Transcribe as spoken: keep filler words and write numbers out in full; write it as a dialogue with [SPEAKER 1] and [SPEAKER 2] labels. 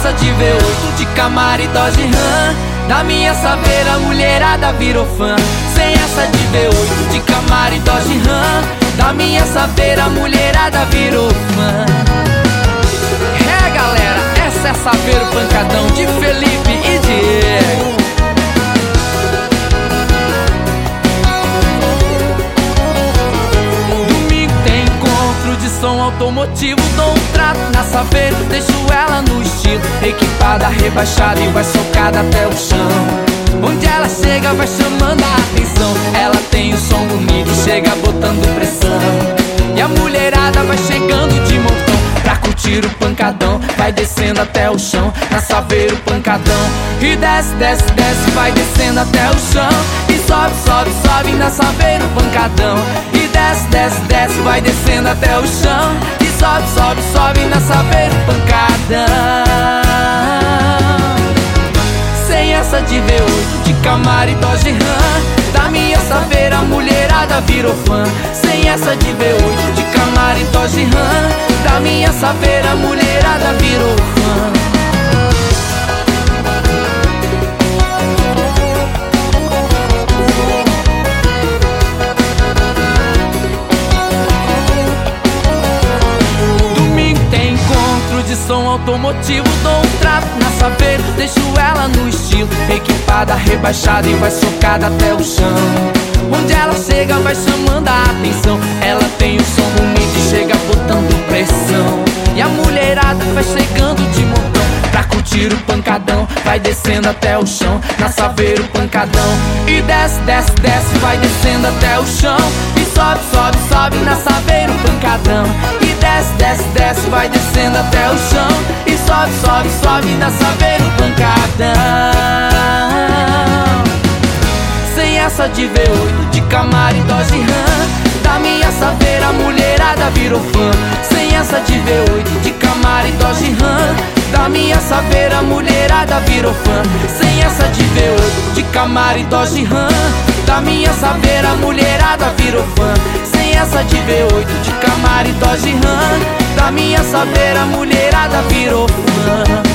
[SPEAKER 1] essa de V oito, de Camaro e Dodge Ram, da minha Saveiro a mulherada virou fã. Sem essa de V oito, de Camaro e Dodge Ram, da minha Saveiro a mulherada virou fã. É galera, essa é Saveiro Pancadão, de Felipe e Diego. Domingo tem encontro de som automotivo, dou um trato na Saveiro, deixo ela no estilo, equipada, rebaixada e vai socada até o chão. Onde ela chega vai chamando a atenção, ela tem um som bonito, chega botando pressão. E a mulherada vai chegando de montão pra curtir o pancadão, vai descendo até o chão na Saveiro Pancadão. E desce, desce, desce, vai descendo até o chão, e sobe, sobe, sobe na Saveiro Pancadão. E desce, desce, desce, vai descendo até o chão, e sobe, sobe, sobe na Saveiro Pancadão. Sem essa de V oito, de Camaro e Dodge Ram, da minha Saveiro a mulherada virou fã. Sem essa de V oito, de Camaro e Dodge Ram, da minha Saveiro a mulherada virou fã. De som automotivo, dou um trato na Saveiro, deixo ela no estilo, equipada, rebaixada e vai socada até o chão. Onde ela chega vai chamando a atenção, ela tem um som bonito e chega botando pressão. E a mulherada vai chegando de montão pra curtir o pancadão, vai descendo até o chão na Saveiro Pancadão. E desce, desce, desce, vai descendo até o chão, e sobe, sobe, sobe na Saveiro Pancadão. E desce, desce, desce, vai descendo até o chão, e sobe, sobe, sobe na Saveiro Pancadão. Sem essa de V oito, de Camaro e Dodge Ram, da minha Saveiro a mulherada virou fã. Sem essa de V oito, de Camaro e Dodge Ram, da minha Saveiro a mulherada virou fã. Sem essa de V oito, de Camaro e Dodge Ram, da minha Saveiro a mulherada virou fã. Sem essa de V oito, de Camaro e Dodge Ram, da minha Saveiro a mulherada virou fã.